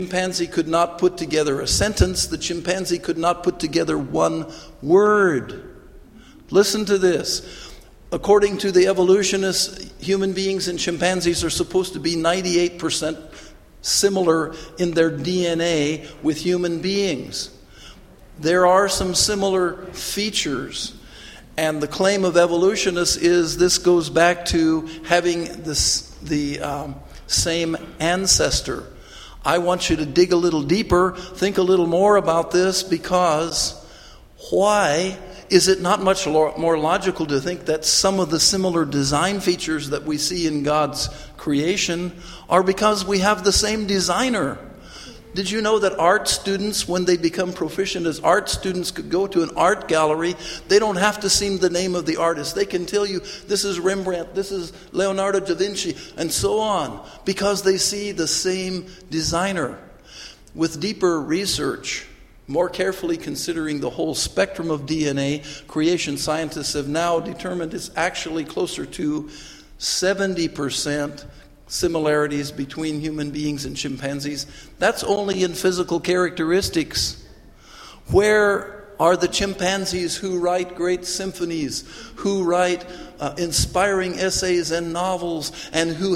chimpanzee could not put together a sentence. The chimpanzee could not put together one word. Listen to this. According to the evolutionists, human beings and chimpanzees are supposed to be 98% similar in their DNA with human beings. There are some similar features, and the claim of evolutionists is this goes back to having the same ancestor. I want you to dig a little deeper, think a little more about this, because why is it not much more logical to think that some of the similar design features that we see in God's creation are because we have the same designer? Did you know that art students, when they become proficient as art students, could go to an art gallery? They don't have to see the name of the artist. They can tell you, this is Rembrandt, this is Leonardo da Vinci, and so on, because they see the same designer. With deeper research, more carefully considering the whole spectrum of DNA, creation scientists have now determined it's actually closer to 70% similarities between human beings and chimpanzees. That's only in physical characteristics. Where are the chimpanzees who write great symphonies, who write inspiring essays and novels, and who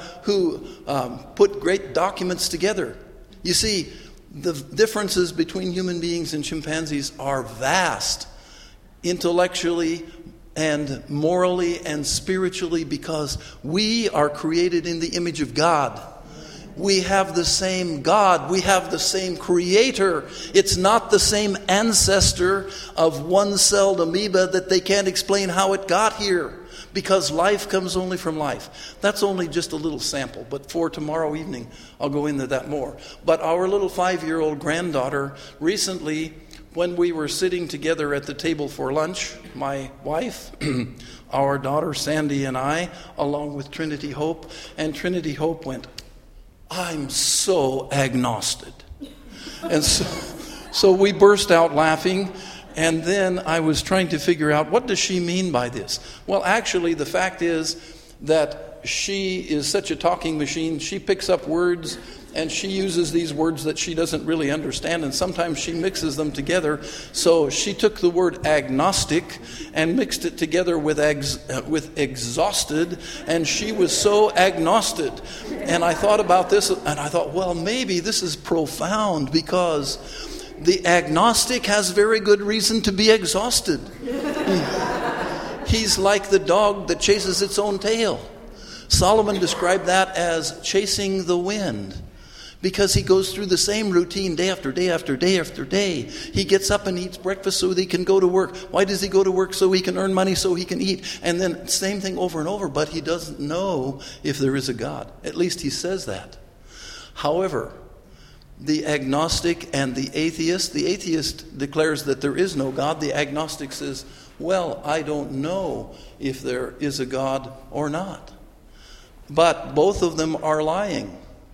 put great documents together? You see, the differences between human beings and chimpanzees are vast, intellectually and morally and spiritually, because we are created in the image of God. We have the same God. We have the same Creator. It's not the same ancestor of one-celled amoeba that they can't explain how it got here, because life comes only from life. That's only just a little sample, but for tomorrow evening, I'll go into that more. But our little 5-year-old granddaughter recently, when we were sitting together at the table for lunch, my wife, our daughter Sandy and I, along with Trinity Hope, and Trinity Hope went, "I'm so agnostic." And so we burst out laughing, and then I was trying to figure out, what does she mean by this? Well, actually, the fact is that she is such a talking machine. She picks up words, and she uses these words that she doesn't really understand, and sometimes she mixes them together. So she took the word agnostic and mixed it together with exhausted, and she was so agnostic. And I thought about this, and I thought, well, maybe this is profound, because the agnostic has very good reason to be exhausted. He's like the dog that chases its own tail. Solomon described that as chasing the wind, because he goes through the same routine day after day after day after day. He gets up and eats breakfast so that he can go to work. Why does he go to work? So he can earn money so he can eat. And then same thing over and over, but he doesn't know if there is a God. At least he says that. However, the agnostic and the atheist declares that there is no God. The agnostic says, well, I don't know if there is a God or not. But both of them are lying.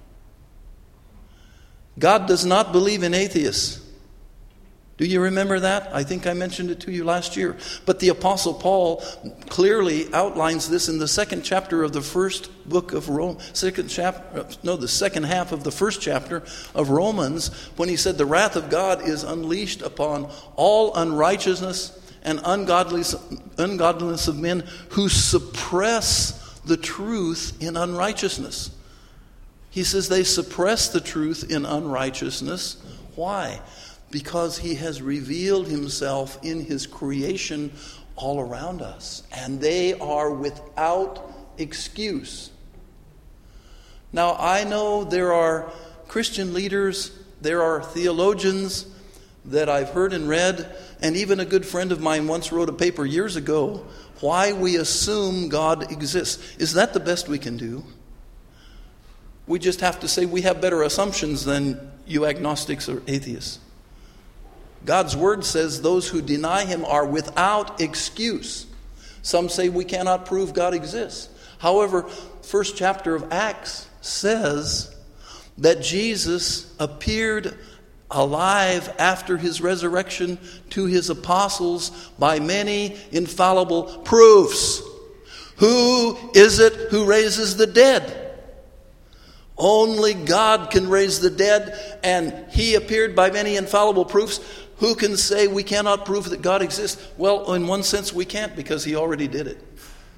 God does not believe in atheists. Do you remember that? I think I mentioned it to you last year. But the Apostle Paul clearly outlines this in the second chapter of the first book of Rome, the second half of the first chapter of Romans, when he said the wrath of God is unleashed upon all unrighteousness and ungodliness of men who suppress the truth in unrighteousness. He says they suppress the truth in unrighteousness. Why? Because he has revealed himself in his creation all around us, and they are without excuse. Now, I know there are Christian leaders, there are theologians that I've heard and read, and even a good friend of mine once wrote a paper years ago, why we assume God exists. Is that the best we can do? We just have to say we have better assumptions than you agnostics or atheists. God's word says those who deny him are without excuse. Some say we cannot prove God exists. However, first chapter of Acts says that Jesus appeared alive after his resurrection to his apostles by many infallible proofs. Who is it who raises the dead? Only God can raise the dead, and he appeared by many infallible proofs. Who can say we cannot prove that God exists? Well, in one sense we can't, because he already did it.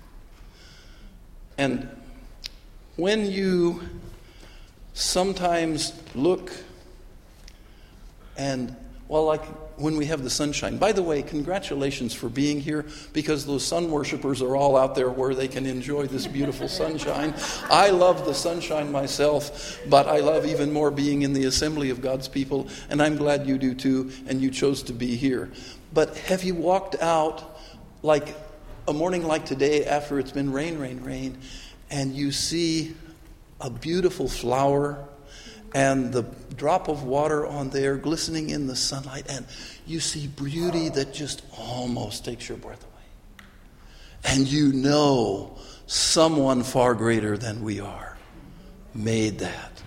And when you sometimes look and, well, like when we have the sunshine. By the way, congratulations for being here, because those sun worshipers are all out there where they can enjoy this beautiful sunshine. I love the sunshine myself, but I love even more being in the assembly of God's people, and I'm glad you do too, and you chose to be here. But have you walked out like a morning like today after it's been rain, and you see a beautiful flower and the drop of water on there glistening in the sunlight, and you see beauty that just almost takes your breath away. And you know someone far greater than we are made that.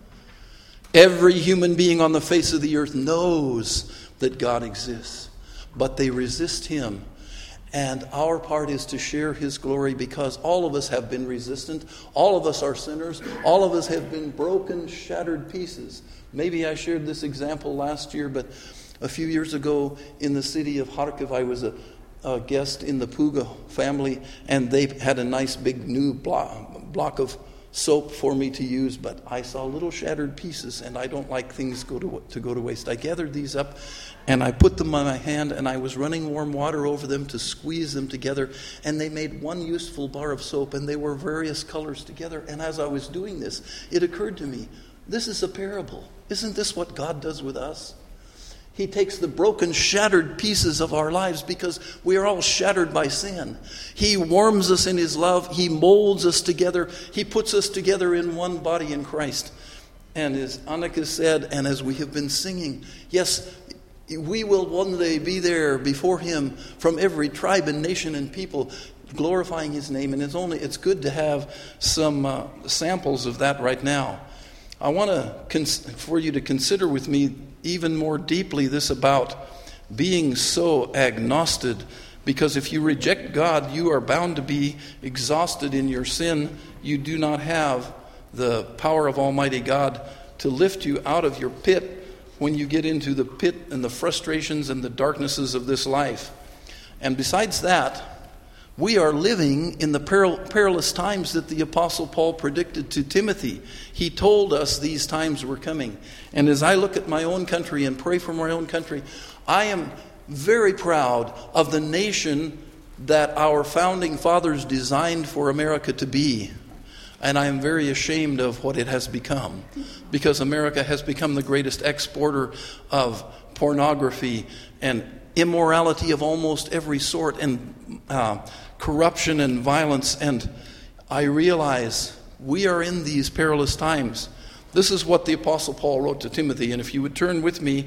Every human being on the face of the earth knows that God exists, but they resist him. And our part is to share his glory, because all of us have been resistant. All of us are sinners. All of us have been broken, shattered pieces. Maybe I shared this example last year, but a few years ago in the city of Kharkiv, I was a guest in the Puga family, and they had a nice big new block of soap for me to use, but I saw little shattered pieces, and I don't like things to go to waste. I gathered these up, and I put them on my hand, and I was running warm water over them to squeeze them together, and they made one useful bar of soap, and they were various colors together. And as I was doing this, it occurred to me, this is a parable. Isn't this what God does with us? He takes the broken, shattered pieces of our lives, because we are all shattered by sin. He warms us in his love. He molds us together. He puts us together in one body in Christ. And as Annika said, and as we have been singing, yes, we will one day be there before him from every tribe and nation and people, glorifying his name. And it's good to have some samples of that right now. I want for you to consider with me even more deeply this about being so agnostic, because if you reject God, you are bound to be exhausted in your sin. You do not have the power of Almighty God to lift you out of your pit when you get into the pit and the frustrations and the darknesses of this life. And besides that, we are living in the perilous times that the Apostle Paul predicted to Timothy. He told us these times were coming. And as I look at my own country and pray for my own country, I am very proud of the nation that our founding fathers designed for America to be. And I am very ashamed of what it has become, because America has become the greatest exporter of pornography and immorality of almost every sort, and corruption and violence. And I realize we are in these perilous times. This is what the Apostle Paul wrote to Timothy. And if you would turn with me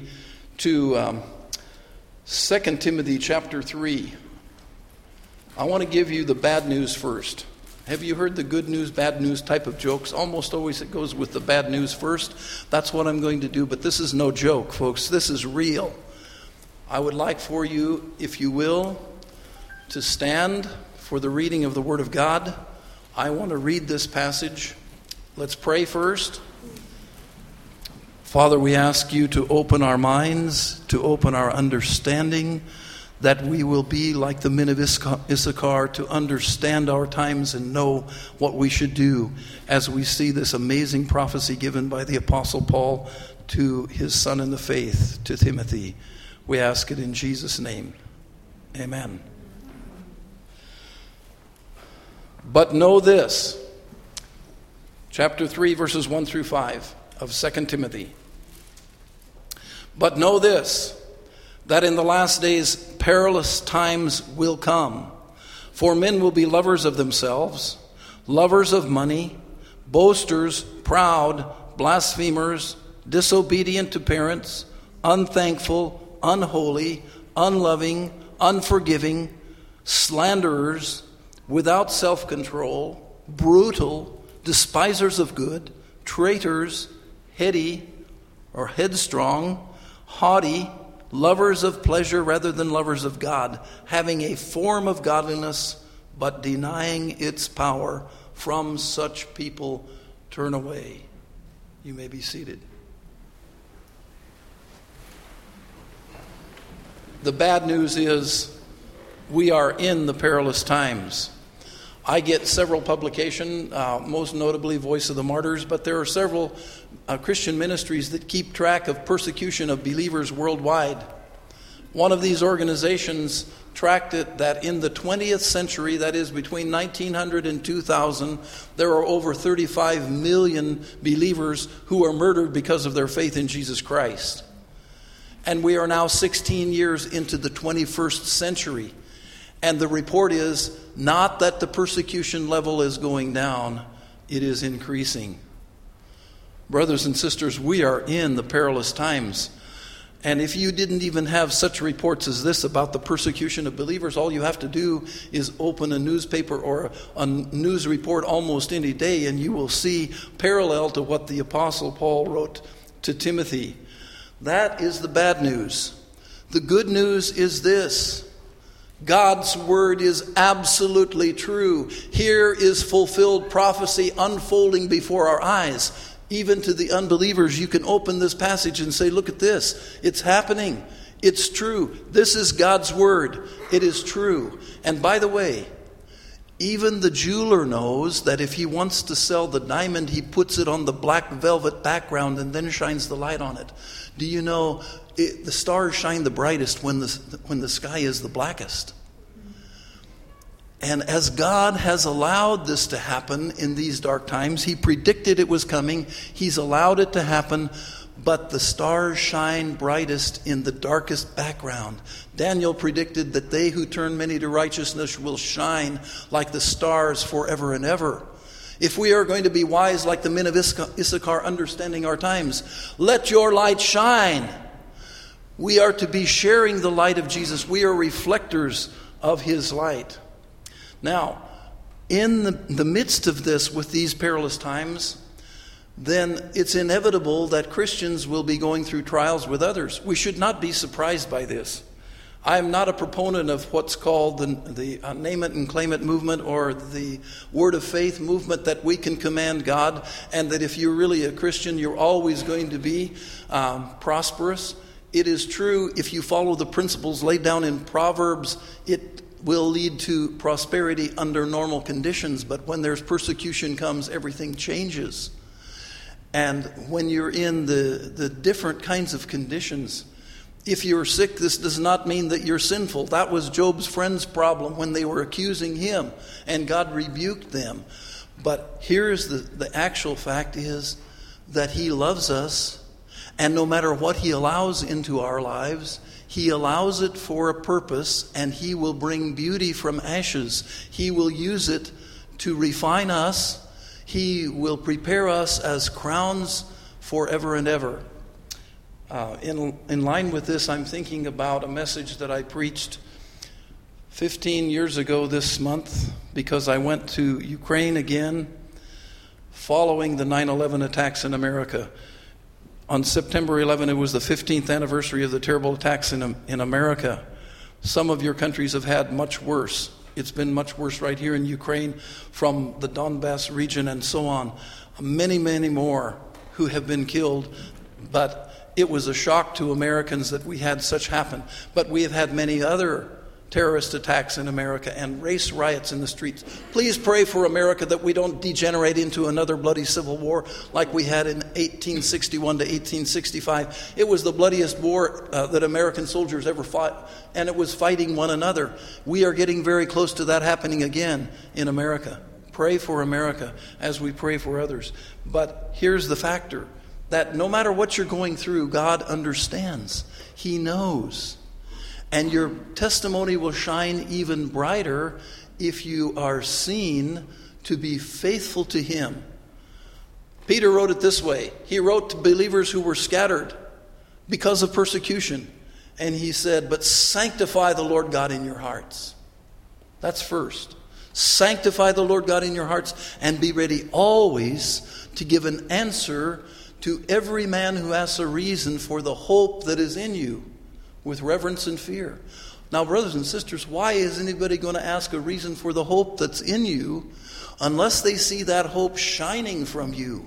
to 2 Timothy chapter 3. I want to give you the bad news first. Have you heard the good news, bad news type of jokes? Almost always it goes with the bad news first. That's what I'm going to do. But this is no joke, folks. This is real. I would like for you, if you will, to stand for the reading of the Word of God. I want to read this passage. Let's pray first. Father, we ask you to open our minds, to open our understanding, that we will be like the men of Issachar, to understand our times and know what we should do as we see this amazing prophecy given by the Apostle Paul to his son in the faith, to Timothy. We ask it in Jesus' name. Amen. But know this, chapter 3, verses 1 through 5 of 2 Timothy. But know this, that in the last days perilous times will come. For men will be lovers of themselves, lovers of money, boasters, proud, blasphemers, disobedient to parents, unthankful, unholy, unloving, unforgiving, slanderers, without self-control, brutal, despisers of good, traitors, heady or headstrong, haughty, lovers of pleasure rather than lovers of God, having a form of godliness but denying its power. From such people turn away. You may be seated. The bad news is we are in the perilous times. I get several publications, most notably Voice of the Martyrs, but there are several Christian ministries that keep track of persecution of believers worldwide. One of these organizations tracked it that in the 20th century, that is between 1900 and 2000, there are over 35 million believers who are murdered because of their faith in Jesus Christ. And we are now 16 years into the 21st century. And the report is not that the persecution level is going down, it is increasing. Brothers and sisters, we are in the perilous times. And if you didn't even have such reports as this about the persecution of believers, all you have to do is open a newspaper or a news report almost any day, and you will see parallel to what the Apostle Paul wrote to Timothy. That is the bad news. The good news is this: God's word is absolutely true. Here is fulfilled prophecy unfolding before our eyes. Even to the unbelievers, you can open this passage and say, look at this. It's happening. It's true. This is God's word. It is true. And by the way, even the jeweler knows that if he wants to sell the diamond, he puts it on the black velvet background and then shines the light on it. Do you know the stars shine the brightest when the sky is the blackest? And as God has allowed this to happen in these dark times, He predicted it was coming. He's allowed it to happen, but the stars shine brightest in the darkest background. Daniel predicted that they who turn many to righteousness will shine like the stars forever and ever. If we are going to be wise like the men of Issachar, understanding our times, let your light shine. We are to be sharing the light of Jesus. We are reflectors of His light. Now, in the midst of this, with these perilous times, then it's inevitable that Christians will be going through trials with others. We should not be surprised by this. I am not a proponent of what's called the name it and claim it movement, or the word of faith movement, that we can command God, and that if you're really a Christian, you're always going to be prosperous. It is true, if you follow the principles laid down in Proverbs, it will lead to prosperity under normal conditions. But when there's persecution comes, everything changes. And when you're in the different kinds of conditions, if you're sick, this does not mean that you're sinful. That was Job's friend's problem when they were accusing him, and God rebuked them. But here's the actual fact is that He loves us, and no matter what He allows into our lives, He allows it for a purpose, and He will bring beauty from ashes. He will use it to refine us. He will prepare us as crowns forever and ever. In line with this, I'm thinking about a message that I preached 15 years ago this month, because I went to Ukraine again following the 9/11 attacks in America. On September 11, it was the 15th anniversary of the terrible attacks in America. Some of your countries have had much worse. It's been much worse right here in Ukraine, from the Donbass region and so on. Many, many more who have been killed. But it was a shock to Americans that we had such happen. But we have had many other terrorist attacks in America and race riots in the streets. Please pray for America that we don't degenerate into another bloody civil war like we had in 1861 to 1865. It was the bloodiest war that American soldiers ever fought, and it was fighting one another. We are getting very close to that happening again in America. Pray for America as we pray for others. But here's the factor, that no matter what you're going through, God understands. He knows. And your testimony will shine even brighter if you are seen to be faithful to Him. Peter wrote it this way. He wrote to believers who were scattered because of persecution. And he said, but sanctify the Lord God in your hearts. That's first. Sanctify the Lord God in your hearts, and be ready always to give an answer to every man who asks a reason for the hope that is in you, with reverence and fear. Now, brothers and sisters, why is anybody going to ask a reason for the hope that's in you unless they see that hope shining from you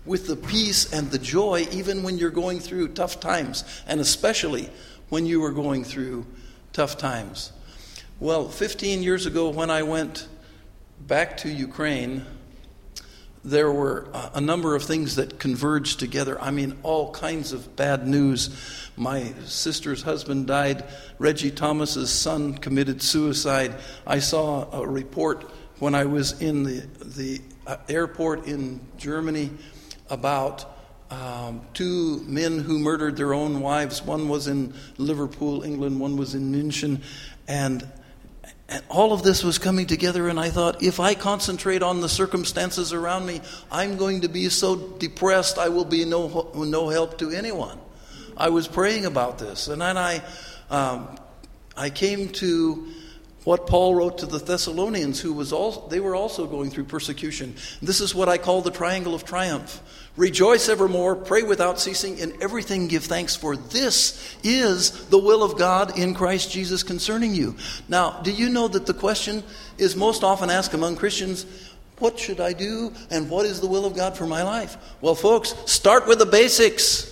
with the peace and the joy even when you're going through tough times, and especially when you were going through tough times. Well, 15 years ago when I went back to Ukraine, there were a number of things that converged together. I mean, all kinds of bad news. My sister's husband died. Reggie Thomas's son committed suicide. I saw a report when I was in the airport in Germany about 2 men who murdered their own wives. One was in Liverpool, England. One was in München. And all of this was coming together, and I thought, if I concentrate on the circumstances around me, I'm going to be so depressed I will be no help to anyone. I was praying about this, and then I came to what Paul wrote to the Thessalonians, they were also going through persecution. This is what I call the triangle of triumph. Rejoice evermore, pray without ceasing, in everything give thanks, for this is the will of God in Christ Jesus concerning you. Now, do you know that the question is most often asked among Christians, what should I do and what is the will of God for my life? Well, folks, start with the basics.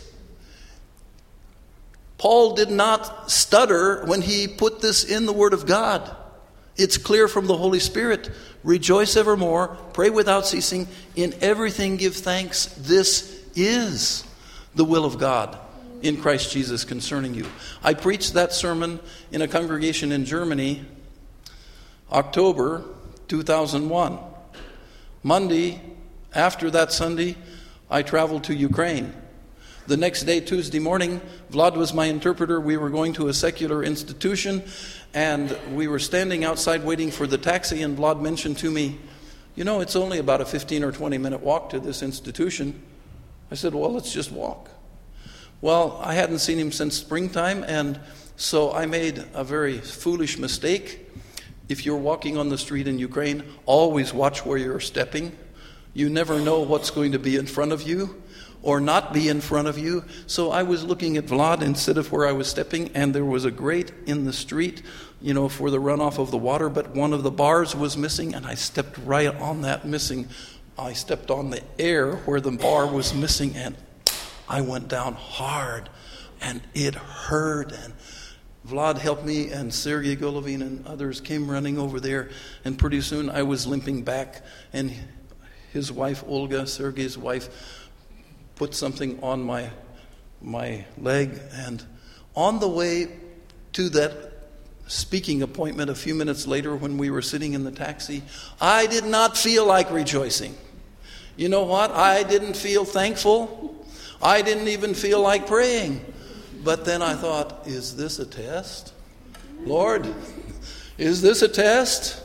Paul did not stutter when he put this in the Word of God. It's clear from the Holy Spirit. Rejoice evermore, pray without ceasing, in everything give thanks. This is the will of God in Christ Jesus concerning you. I preached that sermon in a congregation in Germany, October 2001. Monday, after that Sunday, I traveled to Ukraine. The next day, Tuesday morning, Vlad was my interpreter. We were going to a secular institution, and we were standing outside waiting for the taxi, and Vlad mentioned to me, it's only about a 15 or 20 minute walk to this institution. I said, well, let's just walk. Well, I hadn't seen him since springtime, and so I made a very foolish mistake. If you're walking on the street in Ukraine, always watch where you're stepping. You never know what's going to be in front of you or not be in front of you. So I was looking at Vlad instead of where I was stepping, and there was a grate in the street, for the runoff of the water, but one of the bars was missing, and I stepped right on that missing. I stepped on the air where the bar was missing, and I went down hard, and it hurt, and Vlad helped me, and Sergei Golovin and others came running over there, and pretty soon I was limping back, and his wife, Olga, Sergei's wife, put something on my leg, and on the way to that speaking appointment a few minutes later when we were sitting in the taxi, I did not feel like rejoicing. You know what? I didn't feel thankful. I didn't even feel like praying. But then I thought, is this a test? Lord, is this a test?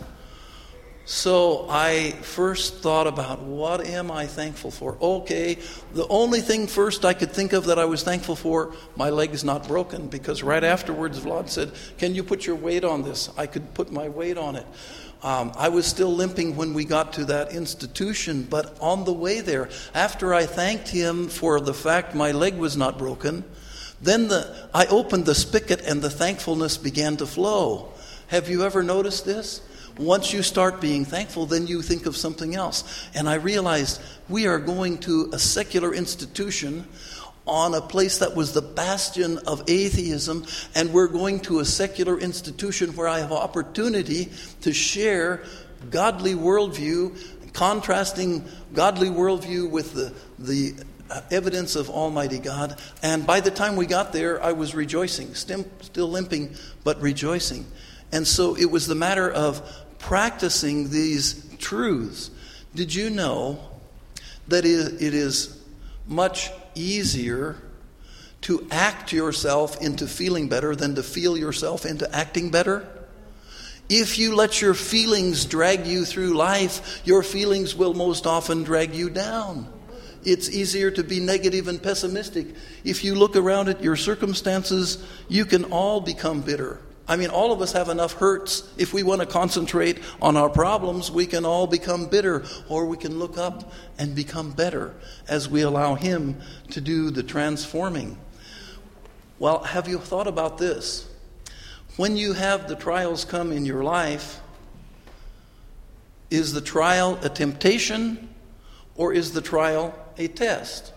So I first thought about, what am I thankful for? Okay, the only thing first I could think of that I was thankful for, my leg's not broken, because right afterwards Vlad said, can you put your weight on this? I could put my weight on it. I was still limping when we got to that institution, but on the way there, after I thanked him for the fact my leg was not broken, then I opened the spigot and the thankfulness began to flow. Have you ever noticed this? Once you start being thankful, then you think of something else. And I realized we are going to a secular institution on a place that was the bastion of atheism, and we're going to a secular institution where I have opportunity to share godly worldview, contrasting godly worldview with the evidence of Almighty God. And by the time we got there, I was rejoicing, still limping, but rejoicing. And so it was the matter of practicing these truths. Did you know that it is much easier to act yourself into feeling better than to feel yourself into acting better? If you let your feelings drag you through life, your feelings will most often drag you down. It's easier to be negative and pessimistic. If you look around at your circumstances, you can all become bitter. I mean, all of us have enough hurts. If we want to concentrate on our problems, we can all become bitter, or we can look up and become better as we allow Him to do the transforming. Well, have you thought about this? When you have the trials come in your life, is the trial a temptation, or is the trial a test?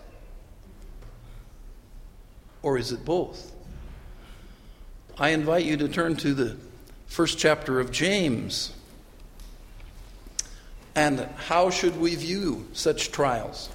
Or is it both? I invite you to turn to the first chapter of James. And how should we view such trials?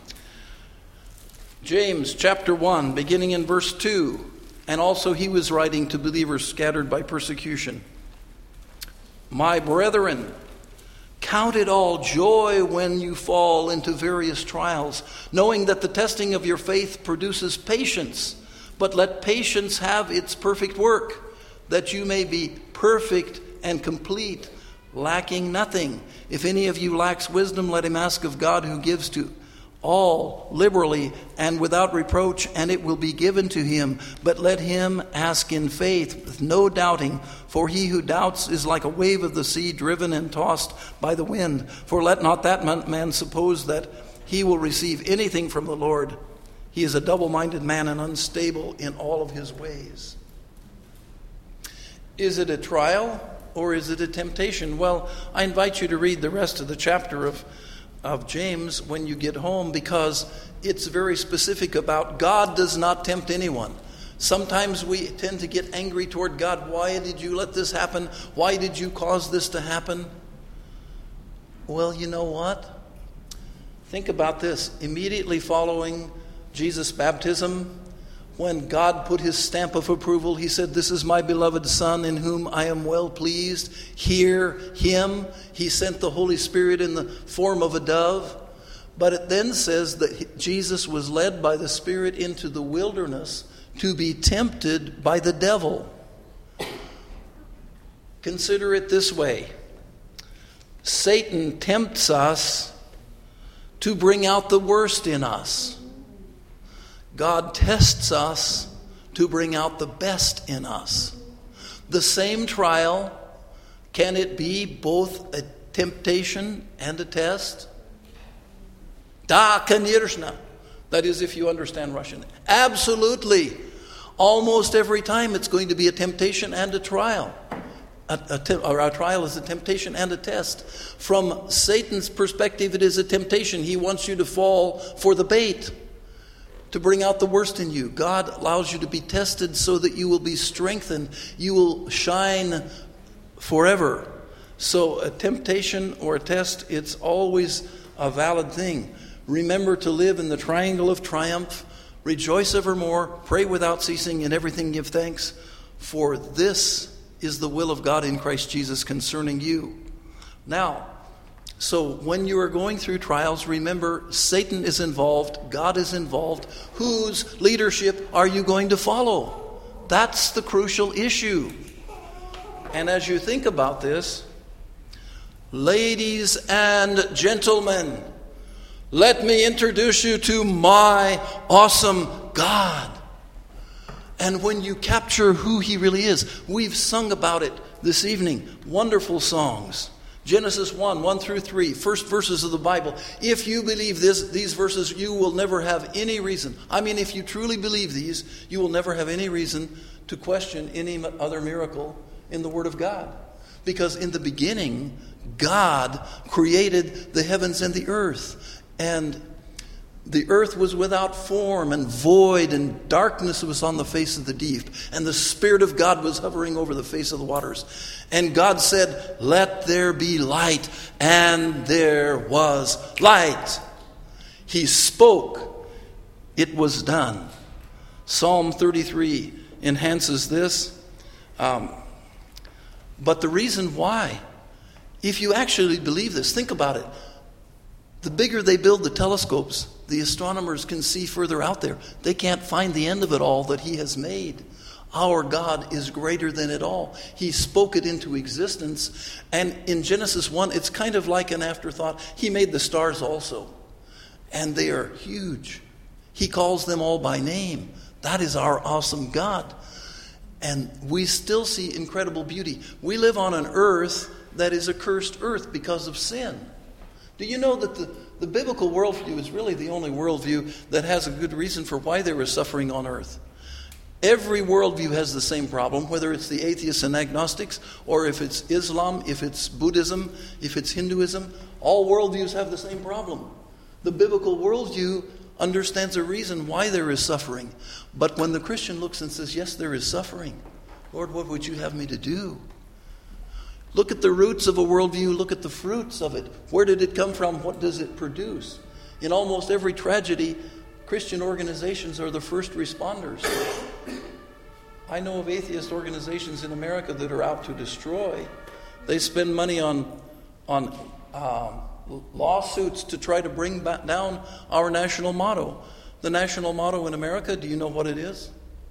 James chapter 1, beginning in verse 2. And also he was writing to believers scattered by persecution. My brethren, count it all joy when you fall into various trials, knowing that the testing of your faith produces patience. But let patience have its perfect work, that you may be perfect and complete, lacking nothing. If any of you lacks wisdom, let him ask of God, who gives to all liberally and without reproach, and it will be given to him. But let him ask in faith, with no doubting. For he who doubts is like a wave of the sea, driven and tossed by the wind. For let not that man suppose that he will receive anything from the Lord. He is a double-minded man and unstable in all of his ways. Is it a trial or is it a temptation? Well, I invite you to read the rest of the chapter of James when you get home, because it's very specific about God does not tempt anyone. Sometimes we tend to get angry toward God. Why did you let this happen? Why did you cause this to happen? Well, you know what? Think about this. Immediately following Jesus' baptism, when God put his stamp of approval, he said, "This is my beloved Son in whom I am well pleased. Hear him." He sent the Holy Spirit in the form of a dove. But it then says that Jesus was led by the Spirit into the wilderness to be tempted by the devil. Consider it this way. Satan tempts us to bring out the worst in us. God tests us to bring out the best in us. The same trial, can it be both a temptation and a test? Da, конечно. That is, if you understand Russian. Absolutely. Almost every time it's going to be a temptation and a trial. A trial is a temptation and a test. From Satan's perspective, it is a temptation. He wants you to fall for the bait, to bring out the worst in you. God allows you to be tested so that you will be strengthened. You will shine forever. So a temptation or a test, it's always a valid thing. Remember to live in the triangle of triumph. Rejoice evermore. Pray without ceasing. In everything give thanks. For this is the will of God in Christ Jesus concerning you. Now, so when you are going through trials, remember Satan is involved, God is involved. Whose leadership are you going to follow? That's the crucial issue. And as you think about this, ladies and gentlemen, let me introduce you to my awesome God. And when you capture who he really is, we've sung about it this evening. Wonderful songs. Genesis 1 through 3, first verses of the Bible. If you believe these verses, you will never have any reason. I mean, if you truly believe these, you will never have any reason to question any other miracle in the Word of God. Because in the beginning, God created the heavens and the earth. And the earth was without form and void, and darkness was on the face of the deep. And the Spirit of God was hovering over the face of the waters. And God said, "Let there be light." And there was light. He spoke. It was done. Psalm 33 enhances this. But the reason why, if you actually believe this, think about it. The bigger they build the telescopes, the astronomers can see further out there. They can't find the end of it all that he has made. Our God is greater than it all. He spoke it into existence. And in Genesis 1, it's kind of like an afterthought. He made the stars also. And they are huge. He calls them all by name. That is our awesome God. And we still see incredible beauty. We live on an earth that is a cursed earth because of sin. Do you know that the biblical worldview is really the only worldview that has a good reason for why there is suffering on earth? Every worldview has the same problem, whether it's the atheists and agnostics, or if it's Islam, if it's Buddhism, if it's Hinduism. All worldviews have the same problem. The biblical worldview understands a reason why there is suffering. But when the Christian looks and says, yes, there is suffering, Lord, what would you have me to do? Look at the roots of a worldview. Look at the fruits of it. Where did it come from? What does it produce? In almost every tragedy, Christian organizations are the first responders. I know of atheist organizations in America that are out to destroy. They spend money on lawsuits to try to bring back down our national motto. The national motto in America, do you know what it is?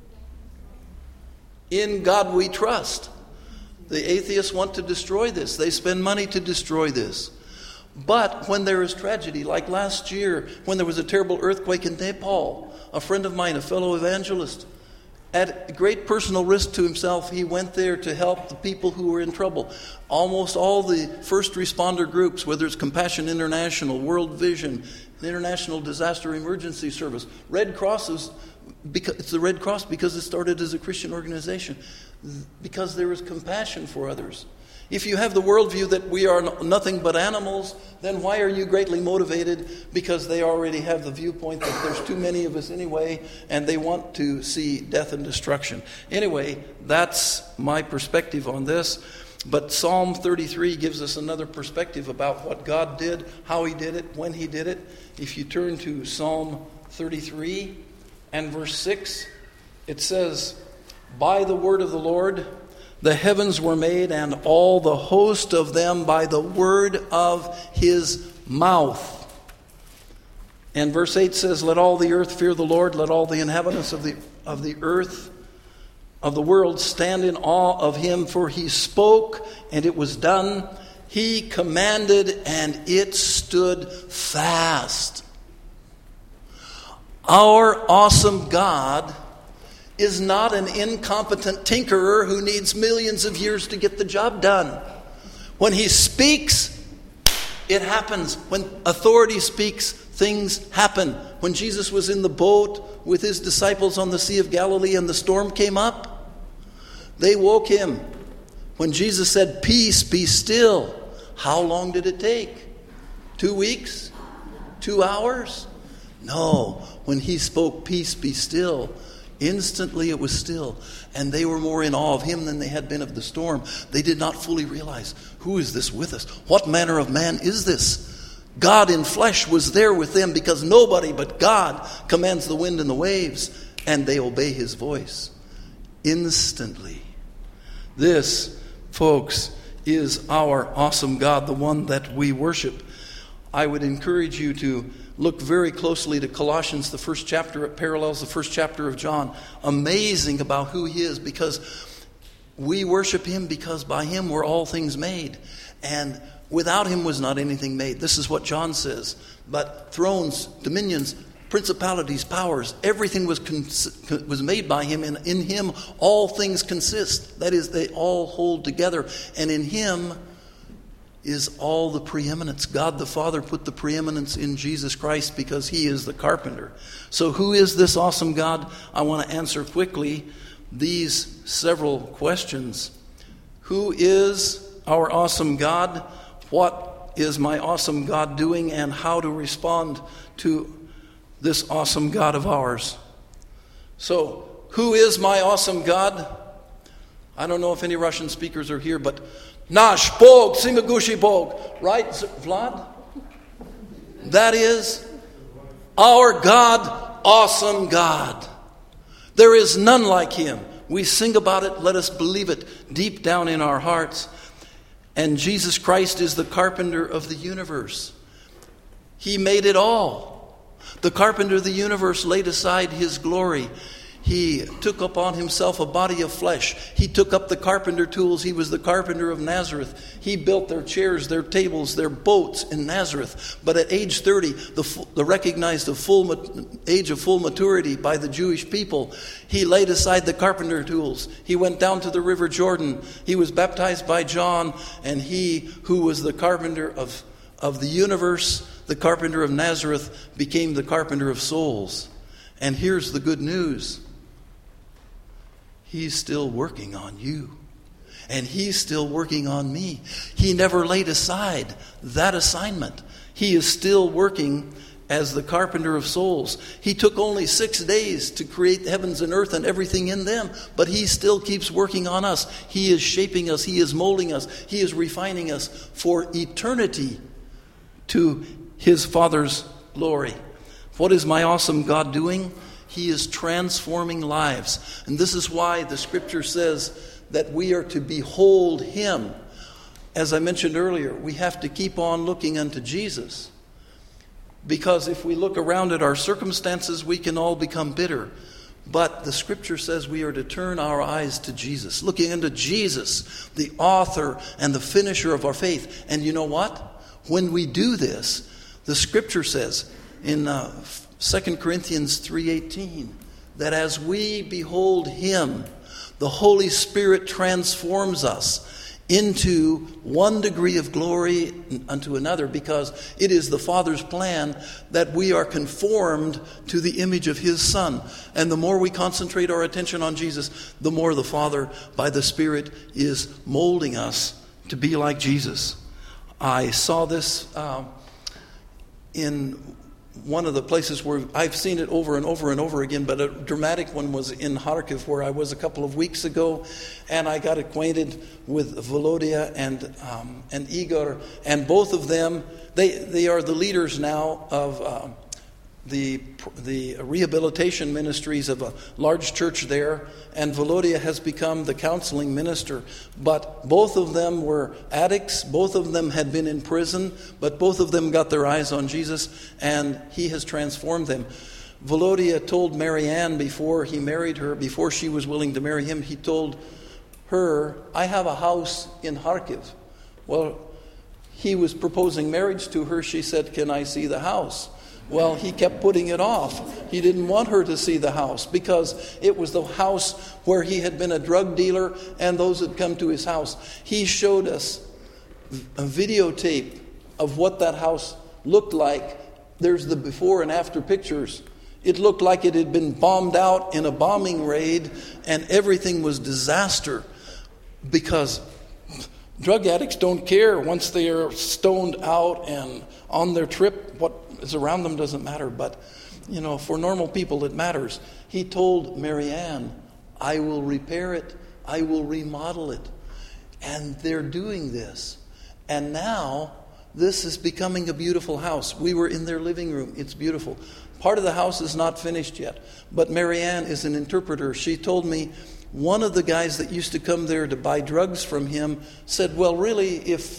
In God we trust. The atheists want to destroy this. They spend money to destroy this. But when there is tragedy, like last year when there was a terrible earthquake in Nepal, a friend of mine, a fellow evangelist, at great personal risk to himself, he went there to help the people who were in trouble. Almost all the first responder groups, whether it's Compassion International, World Vision, the International Disaster Emergency Service, Red Crosses, it's the Red Cross because it started as a Christian organization, because there is compassion for others. If you have the worldview that we are nothing but animals, then why are you greatly motivated? Because they already have the viewpoint that there's too many of us anyway, and they want to see death and destruction. Anyway, that's my perspective on this. But Psalm 33 gives us another perspective about what God did, how He did it, when He did it. If you turn to Psalm 33 and verse 6, it says, "By the word of the Lord the heavens were made, and all the host of them by the word of His mouth." And verse 8 says, "Let all the earth fear the Lord, let all the inhabitants of the earth, of the world, stand in awe of Him, for He spoke, and it was done. He commanded, and it stood fast." Our awesome God is not an incompetent tinkerer who needs millions of years to get the job done. When He speaks, it happens. When authority speaks, things happen. When Jesus was in the boat with His disciples on the Sea of Galilee and the storm came up, they woke Him. When Jesus said, "Peace, be still," how long did it take? 2 weeks? 2 hours? No. When He spoke, "Peace, be still," instantly it was still, and they were more in awe of Him than they had been of the storm. They did not fully realize, who is this with us? What manner of man is this? God in flesh was there with them, because nobody but God commands the wind and the waves, and they obey His voice instantly. This, folks, is our awesome God, the one that we worship. I would encourage you to look very closely to Colossians, the first chapter. It parallels the first chapter of John. Amazing about who He is, because we worship Him because by Him were all things made. And without Him was not anything made. This is what John says. But thrones, dominions, principalities, powers, everything was made by Him. And in Him all things consist. That is, they all hold together. And in Him is all the preeminence. God the Father put the preeminence in Jesus Christ because He is the carpenter. So who is this awesome God? I want to answer quickly these several questions. Who is our awesome God? What is my awesome God doing? And how to respond to this awesome God of ours? So, who is my awesome God? I don't know if any Russian speakers are here, but Nash Bog, Simagushi Bog, right, Vlad? That is our God, awesome God. There is none like Him. We sing about it, let us believe it deep down in our hearts. And Jesus Christ is the carpenter of the universe. He made it all. The carpenter of the universe laid aside His glory. He took upon Himself a body of flesh. He took up the carpenter tools. He was the carpenter of Nazareth. He built their chairs, their tables, their boats in Nazareth. But at age 30, the recognized age of full maturity by the Jewish people, He laid aside the carpenter tools. He went down to the river Jordan. He was baptized by John, and He who was the carpenter of the universe, the carpenter of Nazareth, became the carpenter of souls. And here's the good news. He's still working on you. And He's still working on me. He never laid aside that assignment. He is still working as the carpenter of souls. He took only 6 days to create heavens and earth and everything in them, but he still keeps working on us. He is shaping us. He is molding us. He is refining us for eternity to his Father's glory. What is my awesome God doing? He is transforming lives. And this is why the scripture says that we are to behold him. As I mentioned earlier, we have to keep on looking unto Jesus. Because if we look around at our circumstances, we can all become bitter. But the scripture says we are to turn our eyes to Jesus, looking unto Jesus, the author and the finisher of our faith. And you know what? When we do this, the scripture says in 2 Corinthians 3:18, that as we behold him, the Holy Spirit transforms us into one degree of glory unto another, because it is the Father's plan that we are conformed to the image of his Son. And the more we concentrate our attention on Jesus, the more the Father, by the Spirit, is molding us to be like Jesus. I saw this in one of the places where I've seen it over and over and over again, but a dramatic one was in Kharkiv, where I was a couple of weeks ago, and I got acquainted with Volodya and Igor, and both of them, they are the leaders now of the rehabilitation ministries of a large church there, and Volodya has become the counseling minister. But both of them were addicts, both of them had been in prison, but both of them got their eyes on Jesus, and he has transformed them. Volodya told Marianne before he married her, before she was willing to marry him, he told her, I have a house in Kharkiv. Well, he was proposing marriage to her. She said, can I see the house? Well, he kept putting it off. He didn't want her to see the house because it was the house where he had been a drug dealer and those had come to his house. He showed us a videotape of what that house looked like. There's the before and after pictures. It looked like it had been bombed out in a bombing raid, and everything was disaster, because drug addicts don't care once they are stoned out and on their trip. What is around them doesn't matter, but for normal people it matters. He told Marianne, I will repair it, I will remodel it. And they're doing this. And now this is becoming a beautiful house. We were in their living room. It's beautiful. Part of the house is not finished yet, but Marianne is an interpreter. She told me one of the guys that used to come there to buy drugs from him said, well, really,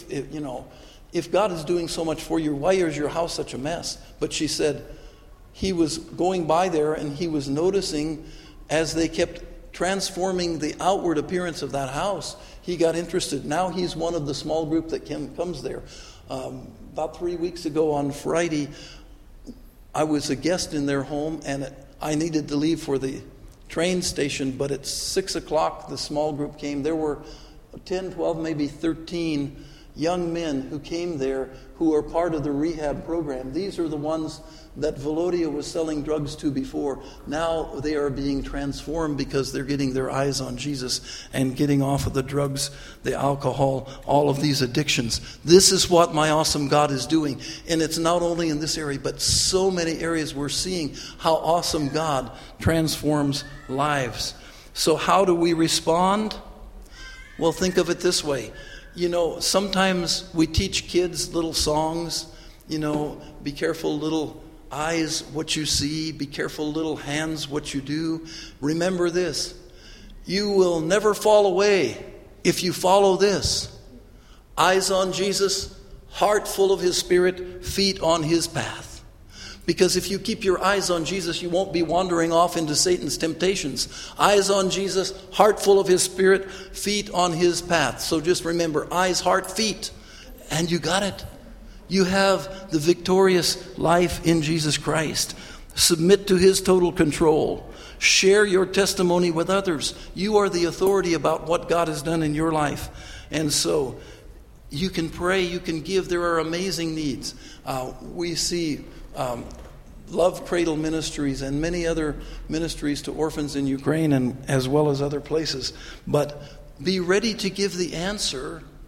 if God is doing so much for you, why is your house such a mess? But she said he was going by there and he was noticing as they kept transforming the outward appearance of that house, he got interested. Now he's one of the small group that comes there. About 3 weeks ago on Friday, I was a guest in their home, and I needed to leave for the train station, but at 6 o'clock the small group came. There were 10, 12, maybe 13 young men who came there who are part of the rehab program. These are the ones that Volodya was selling drugs to before. Now they are being transformed because they're getting their eyes on Jesus and getting off of the drugs, the alcohol, all of these addictions. This is what my awesome God is doing. And it's not only in this area, but so many areas we're seeing how awesome God transforms lives. So how do we respond? Well, think of it this way. Sometimes we teach kids little songs, be careful little eyes what you see, be careful little hands what you do. Remember this, you will never fall away if you follow this. Eyes on Jesus, heart full of his Spirit, feet on his path. Because if you keep your eyes on Jesus, you won't be wandering off into Satan's temptations. Eyes on Jesus, heart full of his Spirit, feet on his path. So just remember, eyes, heart, feet, and you got it. You have the victorious life in Jesus Christ. Submit to his total control. Share your testimony with others. You are the authority about what God has done in your life. And so you can pray, you can give. There are amazing needs. We see Love Cradle Ministries and many other ministries to orphans in Ukraine, and as well as other places. But be ready to give the answer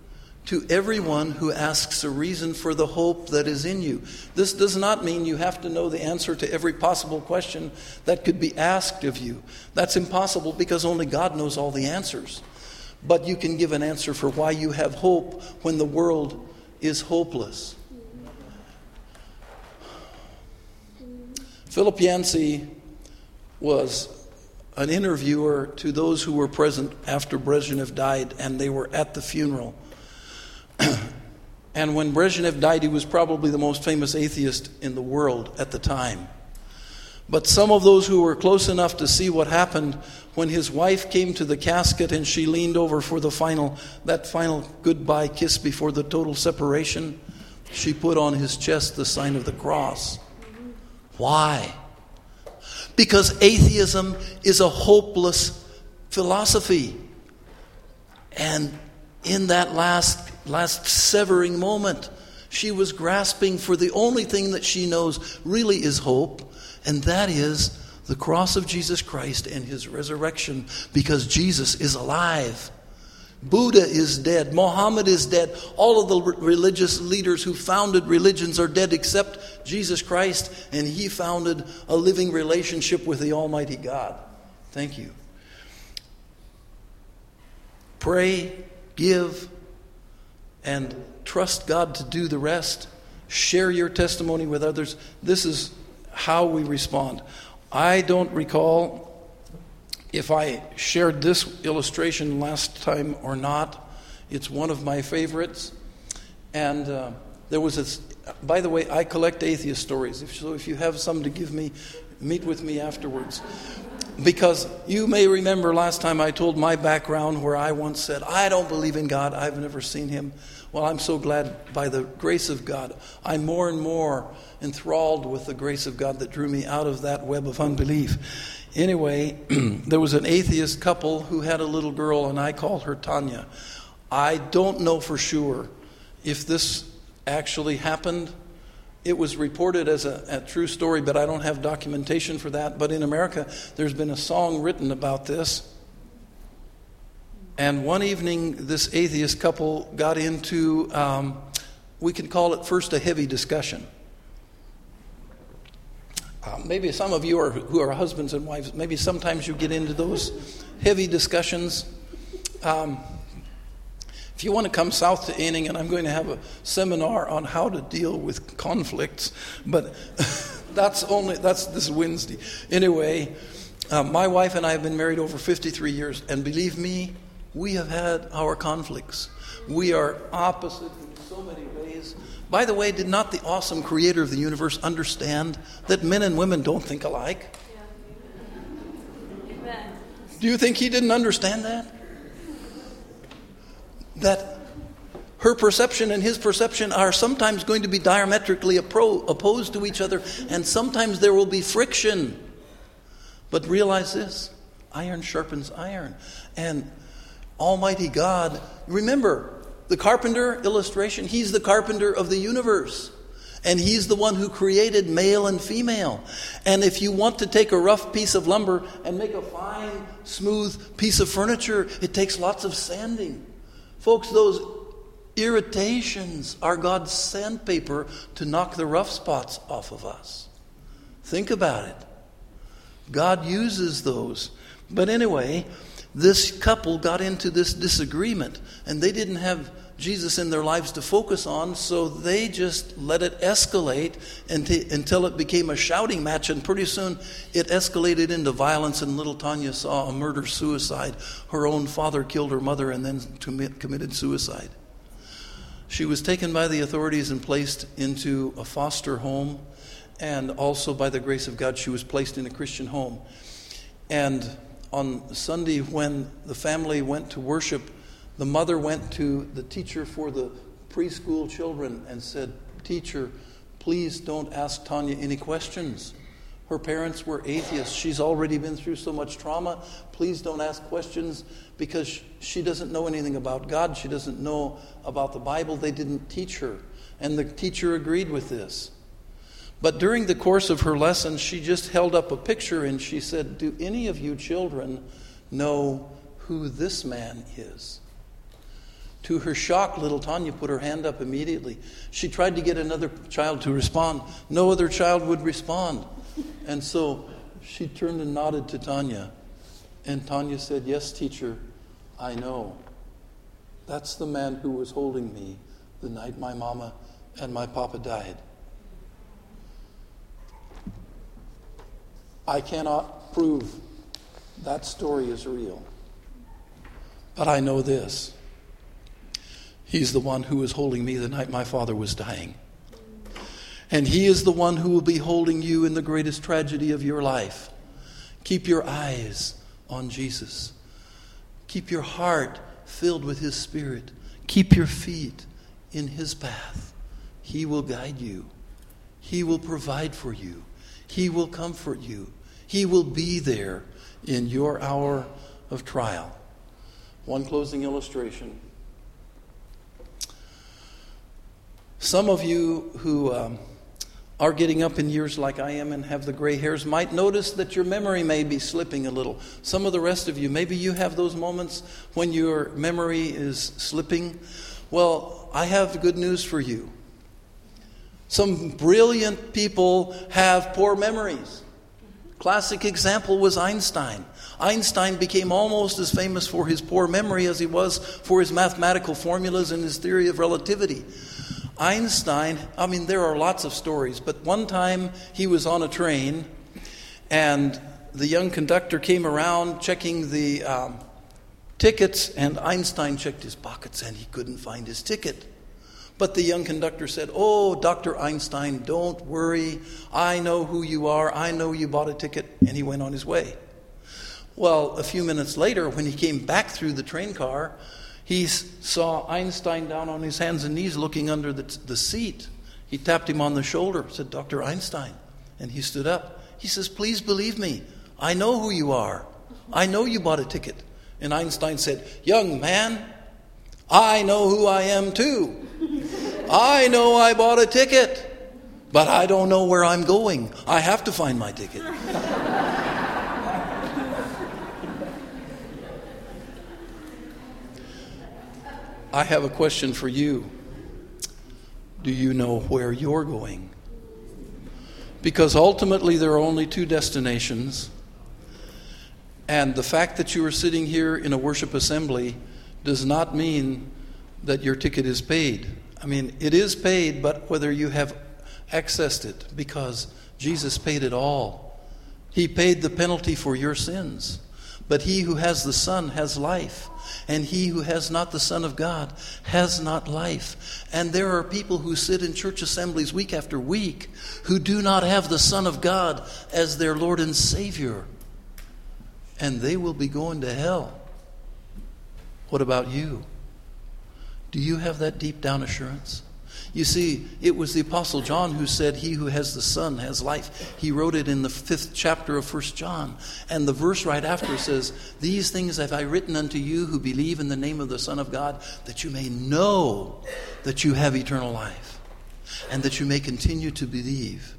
to everyone who asks a reason for the hope that is in you. This does not mean you have to know the answer to every possible question that could be asked of you. That's impossible because only God knows all the answers. But you can give an answer for why you have hope when the world is hopeless. Philip Yancey was an interviewer to those who were present after Brezhnev died, and they were at the funeral. And when Brezhnev died, he was probably the most famous atheist in the world at the time. But some of those who were close enough to see what happened when his wife came to the casket and she leaned over for that final goodbye kiss before the total separation, she put on his chest the sign of the cross. Why? Because atheism is a hopeless philosophy. And in that last severing moment, she was grasping for the only thing that she knows really is hope, and that is the cross of Jesus Christ and his resurrection, because Jesus is alive. Buddha is dead. Muhammad is dead. All of the religious leaders who founded religions are dead except Jesus Christ, and he founded a living relationship with the Almighty God. Thank you. Pray, give, and trust God to do the rest. Share your testimony with others. This is how we respond. I don't recall if I shared this illustration last time or not. It's one of my favorites. And there was this, by the way, I collect atheist stories. So if you have some to give me, meet with me afterwards. Because you may remember last time I told my background where I once said, I don't believe in God. I've never seen him. Well, I'm so glad by the grace of God. I'm more and more enthralled with the grace of God that drew me out of that web of unbelief. Anyway, there was an atheist couple who had a little girl, and I called her Tanya. I don't know for sure if this actually happened. It was reported as a true story, but I don't have documentation for that. But in America, there's been a song written about this. And one evening, this atheist couple got into, we can call it first a heavy discussion. Maybe some of you who are husbands and wives, maybe sometimes you get into those heavy discussions. If you want to come south to Anning, and I'm going to have a seminar on how to deal with conflicts, but that's this Wednesday. Anyway, my wife and I have been married over 53 years, and believe me, we have had our conflicts. We are opposite in so many ways. By the way, did not the awesome creator of the universe understand that men and women don't think alike? Yeah. Amen. Do you think he didn't understand that? That her perception and his perception are sometimes going to be diametrically opposed to each other, and sometimes there will be friction. But realize this, iron sharpens iron. And Almighty God, remember, the carpenter illustration, he's the carpenter of the universe. And he's the one who created male and female. And if you want to take a rough piece of lumber and make a fine, smooth piece of furniture, it takes lots of sanding. Folks, those irritations are God's sandpaper to knock the rough spots off of us. Think about it. God uses those. But anyway, this couple got into this disagreement, and they didn't have Jesus in their lives to focus on, so they just let it escalate until it became a shouting match, and pretty soon it escalated into violence, and little Tanya saw a murder-suicide. Her own father killed her mother and then committed suicide. She was taken by the authorities and placed into a foster home, and also by the grace of God she was placed in a Christian home. And on Sunday, when the family went to worship, the mother went to the teacher for the preschool children and said, "Teacher, please don't ask Tanya any questions. Her parents were atheists. She's already been through so much trauma. Please don't ask questions because she doesn't know anything about God. She doesn't know about the Bible. They didn't teach her." And the teacher agreed with this. But during the course of her lesson, she just held up a picture and she said, "Do any of you children know who this man is?" To her shock, little Tanya put her hand up immediately. She tried to get another child to respond. No other child would respond. And so she turned and nodded to Tanya. And Tanya said, "Yes, teacher, I know. That's the man who was holding me the night my mama and my papa died." I cannot prove that story is real. But I know this. He's the one who was holding me the night my father was dying. And he is the one who will be holding you in the greatest tragedy of your life. Keep your eyes on Jesus. Keep your heart filled with his Spirit. Keep your feet in his path. He will guide you. He will provide for you. He will comfort you. He will be there in your hour of trial. One closing illustration. Some of you who are getting up in years like I am and have the gray hairs might notice that your memory may be slipping a little. Some of the rest of you, maybe you have those moments when your memory is slipping. Well, I have good news for you. Some brilliant people have poor memories. Classic example was Einstein. Einstein became almost as famous for his poor memory as he was for his mathematical formulas and his theory of relativity. Einstein, there are lots of stories, but one time he was on a train and the young conductor came around checking the tickets, and Einstein checked his pockets and he couldn't find his ticket. But the young conductor said, "Oh, Dr. Einstein, don't worry. I know who you are. I know you bought a ticket." And he went on his way. Well, a few minutes later, when he came back through the train car, he saw Einstein down on his hands and knees looking under the seat. He tapped him on the shoulder, said, "Dr. Einstein." And he stood up. He says, "Please believe me. I know who you are. I know you bought a ticket." And Einstein said, "Young man, I know who I am too. I know I bought a ticket, but I don't know where I'm going. I have to find my ticket." I have a question for you. Do you know where you're going? Because ultimately there are only two destinations. And the fact that you are sitting here in a worship assembly does not mean that your ticket is paid. It is paid, but whether you have accessed it, because Jesus paid it all. He paid the penalty for your sins. But he who has the Son has life, and he who has not the Son of God has not life. And there are people who sit in church assemblies week after week who do not have the Son of God as their Lord and Savior. And they will be going to hell. What about you? Do you have that deep down assurance? You see, it was the Apostle John who said, "He who has the Son has life." He wrote it in the 5th chapter of 1 John. And the verse right after says, "These things have I written unto you who believe in the name of the Son of God, that you may know that you have eternal life, and that you may continue to believe."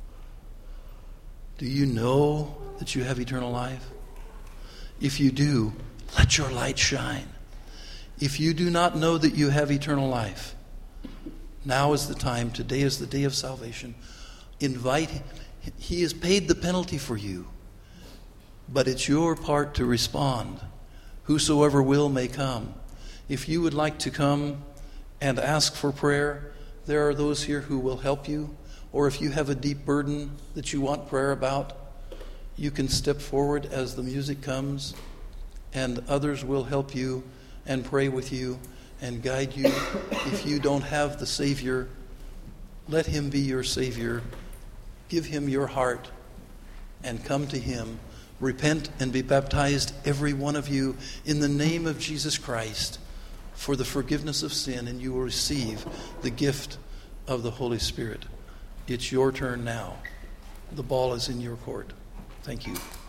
Do you know that you have eternal life? If you do, let your light shine. If you do not know that you have eternal life, now is the time. Today is the day of salvation. Invite him. He has paid the penalty for you. But it's your part to respond. Whosoever will may come. If you would like to come and ask for prayer, there are those here who will help you. Or if you have a deep burden that you want prayer about, you can step forward as the music comes, and others will help you and pray with you and guide you. If you don't have the Savior, let him be your Savior. Give him your heart and come to him. Repent and be baptized, every one of you, in the name of Jesus Christ for the forgiveness of sin, and you will receive the gift of the Holy Spirit. It's your turn now. The ball is in your court. Thank you.